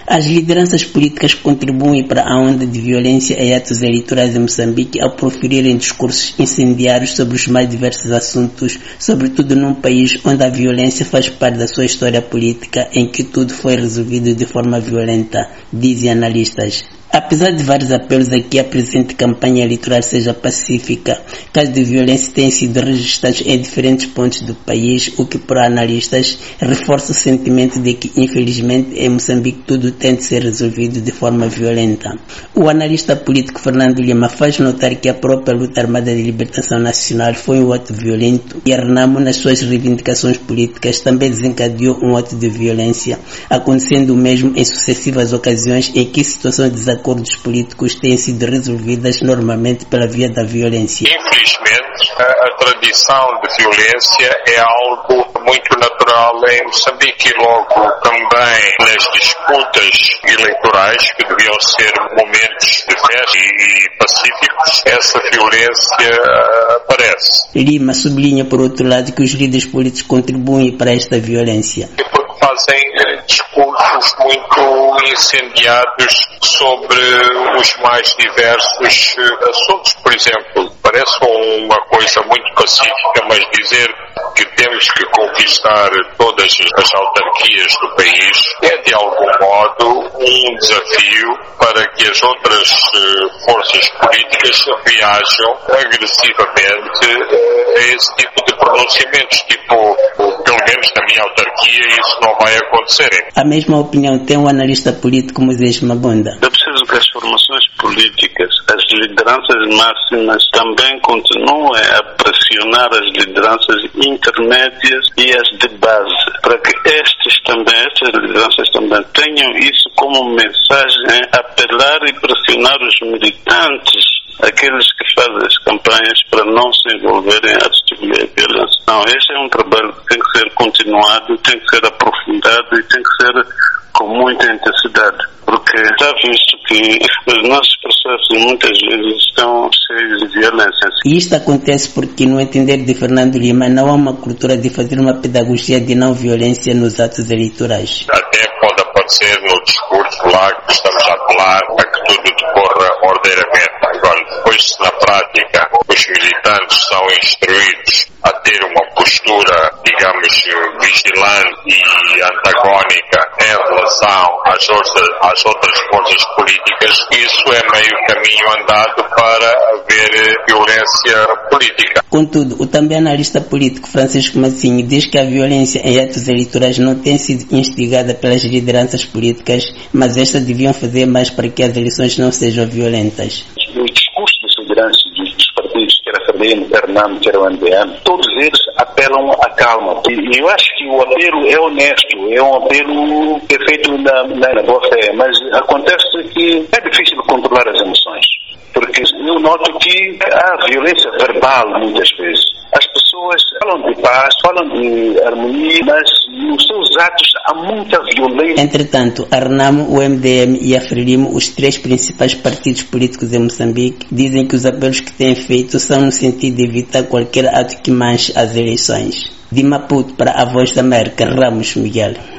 As lideranças políticas contribuem para a onda de violência em atos eleitorais em Moçambique ao proferirem discursos incendiários sobre os mais diversos assuntos, sobretudo num país onde a violência faz parte da sua história política, em que tudo foi resolvido de forma violenta, dizem analistas. Apesar de vários apelos a que a presente campanha eleitoral seja pacífica, casos de violência têm sido registrados em diferentes pontos do país, o que, para analistas, reforça o sentimento de que, infelizmente, em Moçambique tudo tem de ser resolvido de forma violenta. O analista político Fernando Lima faz notar que a própria luta armada de libertação nacional foi um ato violento e a Renamo, nas suas reivindicações políticas, também desencadeou um ato de violência, acontecendo o mesmo em sucessivas ocasiões em que situações de desacordos políticos têm sido resolvidas normalmente pela via da violência. Infelizmente, a tradição de violência é algo muito natural em Moçambique e logo também nas disputas eleitorais, que deviam ser momentos de festa e pacíficos, essa violência aparece. Lima sublinha, por outro lado, que os líderes políticos contribuem para esta violência. Fazem discursos muito incendiados sobre os mais diversos assuntos. Por exemplo, parece uma coisa muito pacífica, mas dizer que temos que conquistar todas as autarquias do país é, de algum modo, um desafio para que as outras forças políticas reajam agressivamente a esse tipo de pronunciamentos, pelo menos na minha autarquia isso não vai acontecer. A mesma opinião tem o analista político Moisés Mabunda. É preciso que as formações políticas, as lideranças máximas também continuem a pressionar as lideranças intermédias e as de base, para que estas lideranças também tenham isso como mensagem, apelar e pressionar os militantes, aqueles que fazem as campanhas, para não se envolverem em atos de violência. Não, este é um trabalho que tem que ser continuado, tem que ser aprofundado e tem que ser com muita intensidade, porque está visto que os nossos processos muitas vezes estão cheios de violência. E isto acontece porque, no entender de Fernando Lima, não há uma cultura de fazer uma pedagogia de não violência nos atos eleitorais. Até pode aparecer no discurso lá que estamos a apelar a que tudo decorra ordeiramente. Agora, depois, na prática, os militantes são instruídos a ter uma postura, digamos, vigilante e antagónica em relação às outras forças políticas, isso é meio caminho andado para haver violência política. Contudo, o também analista político Francisco Massinho diz que a violência em atos eleitorais não tem sido instigada pelas lideranças políticas, mas estas deviam fazer mais para que as eleições não sejam violentas. O discurso dos lideranças dos partidos, quer a FDM, quer a RENAMO, quer o MDM, todos eles apelam à calma. E eu acho que o apelo é honesto, é um apelo que é feito na boa fé, mas acontece que é difícil controlar as emoções, porque eu noto que há violência verbal muitas vezes. As pessoas falam de paz, falam de harmonia, mas nos seus atos há muita violência. Entretanto, a RENAMO, o MDM e a FRELIMO, os três principais partidos políticos em Moçambique, dizem que os apelos que têm feito são no sentido de evitar qualquer ato que manche as eleições. De Maputo para a Voz da América, Ramos Miguel.